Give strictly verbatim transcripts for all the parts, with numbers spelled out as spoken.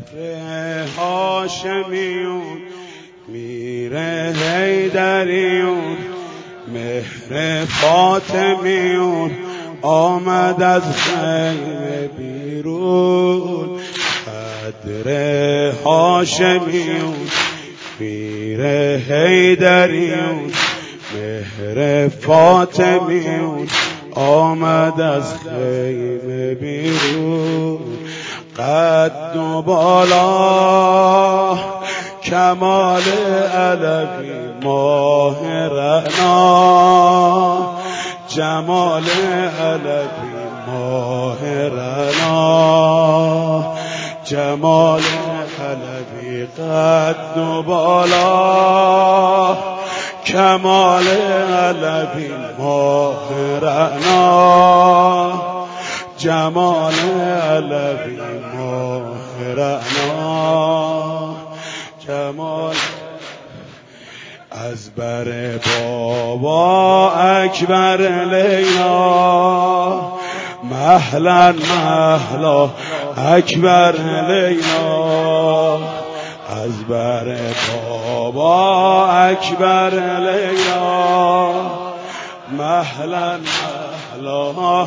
هاشمیون میر حیدریون مهر فاطمیون آمد از خیمه بیرون. قدر هاشمیون میر حیدریون مهر فاطمیون آمد از خیمه بیرون. قد و بالا کمال علوی ماه رعنا جمال علوی ماه رعنا جمال علوی. قد و بالا کمال علوی ماه رعنا جمال علوی ماه رعنا جمال. از بر بابا اکبر لیلا مهلا مهلا اکبر لیلا. از بر بابا اکبر لیلا مهلا مهلا.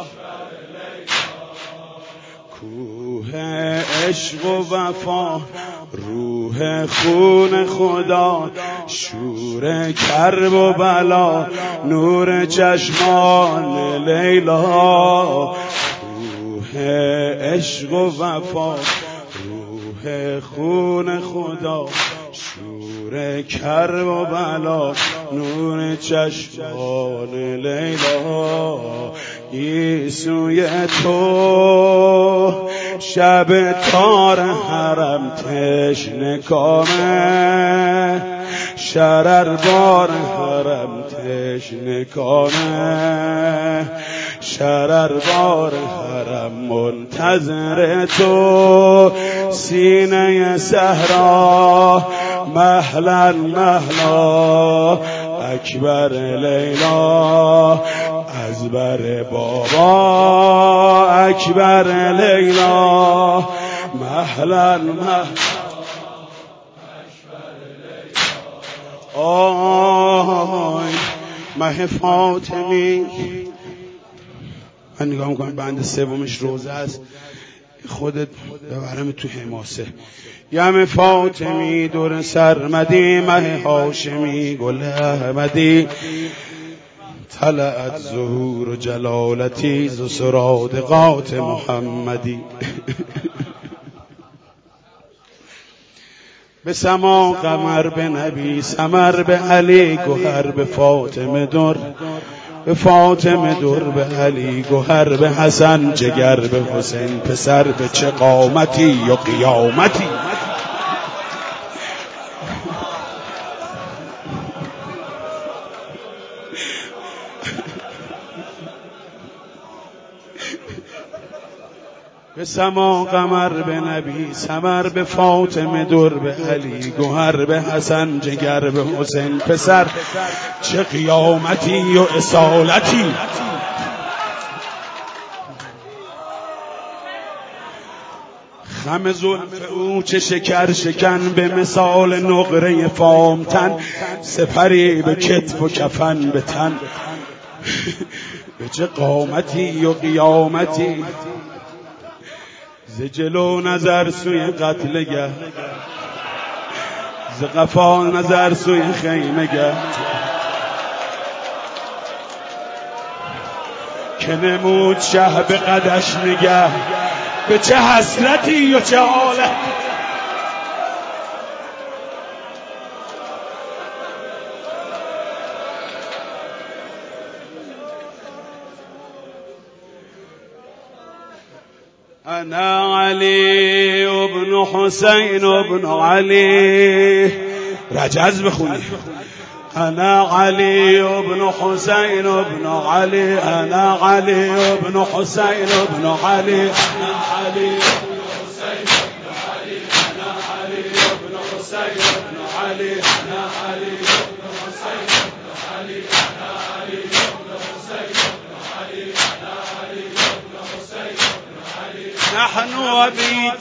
کوه عشق و وفا روح خون خدا شور کرب و بلا نور چشمان لیلا. کوه عشق و وفا روح خون خدا شور کرب و بلا نور چشمان لیلا. گیسوی تو شب تار حرم تشنه کامه شرر بار حرم تشنه کامه شرر بار حرم منتظر تو سینه صحرا مهلا مهلا اکبر لیلا. از بر بابا اکبر لیلا مهلا مهلا اکبر لیلا. آی مه فاطمی. من نگاه میکنم بند سومش روزه است، خودت ببرم تو حماسه. یم فاطمی دور سرمدی مه هاشمی گل احمدی طلعت ظهور و جلالتی ز سرادقات محمدی. به سما قمر به نبی سمر به علی گوهر به فاطمه در به فاطمه در به علی گوهر به حسن جگر به حسین پسر به چه قامتی و قیامتی. به سما قمر به نبی سمر به فاطمه در به علی گوهر به حسن جگر به حسین پسر چه قیامتی و اصالتی. خم زلف او چه شکر شکن به مثال نقره فامتن سپری به کتف و کفن به تن به چه قامتی و قیامتی. ز جلو نظر سوی قتلگه ز قفا نظر سوی خیمگه که نمود شه به قدش نگه به چه حسرتی و چه حاله. انا علی ابن حسین ابن علی رجز بخونی. انا علی ابن حسین ابن علی انا علی ابن حسین ابن علی انا علی ابن حسین ابن علی انا علی ابن حسین ابن علی انا علی ابن حسین ابن علی انا علی ابن حسین ابن علی انا علی ابن حسین ابن علی نحن وبيت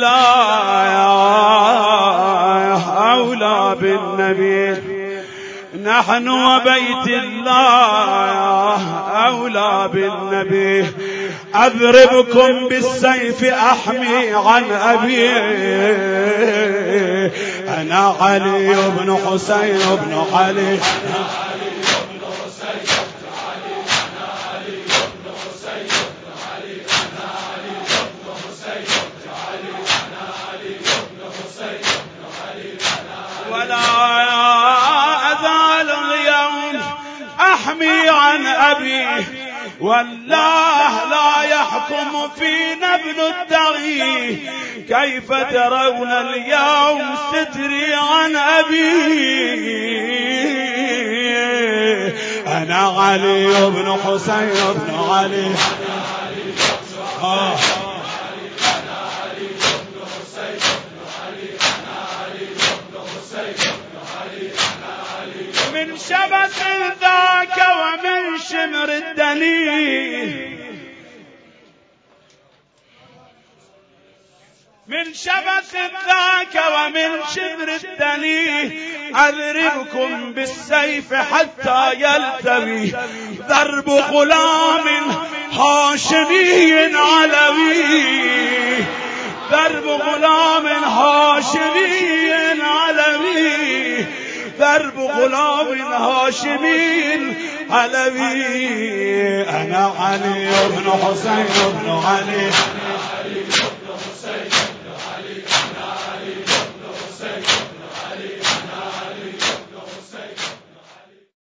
الله أولى بالنبي، نحن وبيت الله أولى بالنبي. أضربكم بالسيف أحمي عن أبي، أنا علي بن حسين بن علي، أحمي عن أبي، والله لا يحكم فينا ابن الدغي. كيف ترون اليوم ستري عن أبي، أنا علي بن حسين بن علي. آه. من شبث ذاك ومن شمر الدني، من شبث ذاك ومن شمر الدني. أضربكم بالسيف حتى يلتوي ضرب غلام هاشمي علوي، ضرب غلام هاشمي علوي، ضرب غلام هاشمي علوي. أنا علي بن حسين بن علي.